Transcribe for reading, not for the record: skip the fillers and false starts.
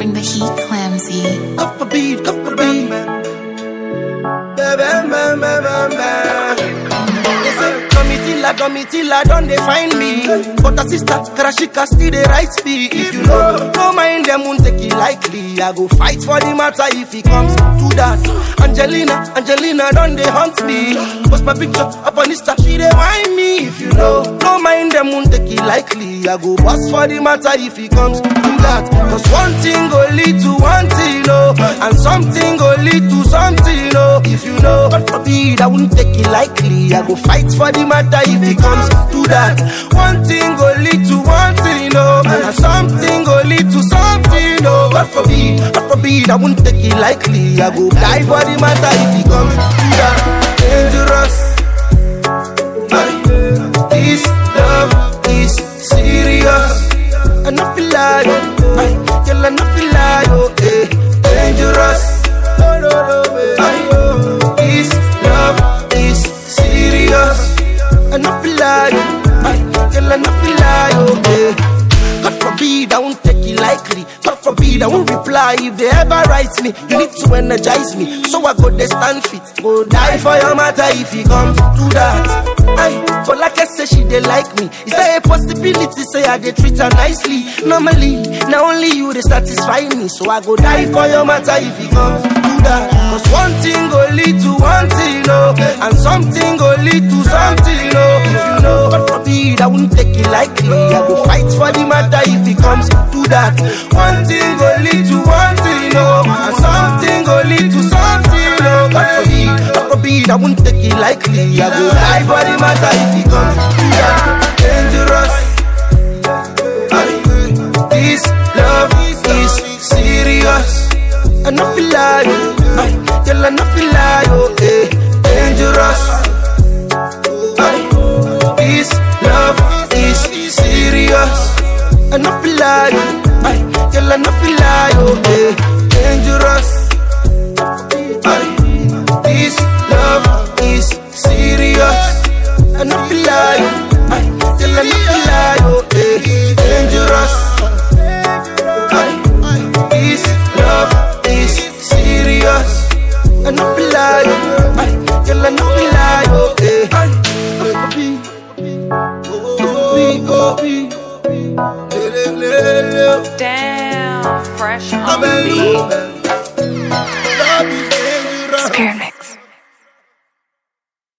Bring the heat, Clamsy. Cup a beat, cup a beat. Got me till I don't they find me. But a sister, Karashika still they write me. If you know, no mind them won't take it lightly. I go fight for the matter if it comes to that. Angelina don't they hunt me. Post my picture up on Insta, she they whine me. If you know, no mind them won't take it lightly. I go bust for the matter if it comes to that. Cause one thing go lead to one thing, oh, and something go lead to something, oh. If you know, God forbid, I won't take it lightly. I go fight for the matter if it comes to that. One thing go lead to one thing, oh, and something go lead to something, oh. God forbid, I won't take it lightly. I go die for the matter if it comes to that. Dangerous. This love is serious. I not feel like, girl, I not feel like, oh, eh. Dangerous. This love is serious. I not feel like, girl, I not feel like, oh, eh. God forbid, I won't take it lightly. God forbid, I won't reply if they ever write me. You need to energize me, so I go there stand fit. Go die for your matter if it comes to that. But like I say, she they like me. Is there a possibility, say I they treat her nicely? Normally, now only you they satisfy me. So I go die for your matter if it comes to that. Cause one thing go lead to one thing, oh, and something go lead to something, oh. If you know, God forbid, I won't take it lightly. I go fight for the matter if it comes to that. One thing go lead to one thing, oh, and something go lead to something, oh. God forbid, I won't take it lightly. I go die for the matter if it comes to that. Dangerous. This love is serious. I not feel like, girl, I not feel like, oh, eh. Dangerous. This love is serious. I not feel like, girl, I not feel like, oh, eh. Dangerous. This love is serious. I not feel like, girl, I not feel like, oh, eh. Dangerous. This love is serious. I not feel like, girl, I not feel like, oh, eh. Damn, fresh on the beat.